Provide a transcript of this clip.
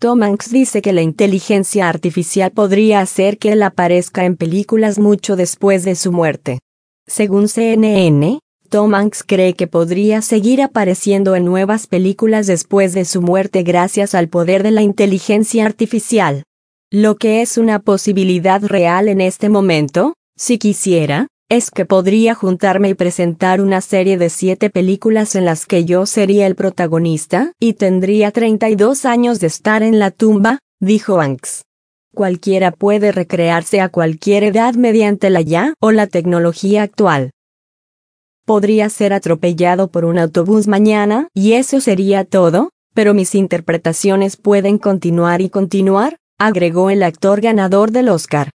Tom Hanks dice que la inteligencia artificial podría hacer que él aparezca en películas mucho después de su muerte. Según CNN, Tom Hanks cree que podría seguir apareciendo en nuevas películas después de su muerte gracias al poder de la inteligencia artificial. Lo que es una posibilidad real en este momento, si quisiera, es que podría juntarme y presentar una serie de 7 películas en las que yo sería el protagonista y tendría 32 años de estar en la tumba, dijo Hanks. Cualquiera puede recrearse a cualquier edad mediante la IA o la tecnología actual. Podría ser atropellado por un autobús mañana y eso sería todo, pero mis interpretaciones pueden continuar y continuar, agregó el actor ganador del Oscar.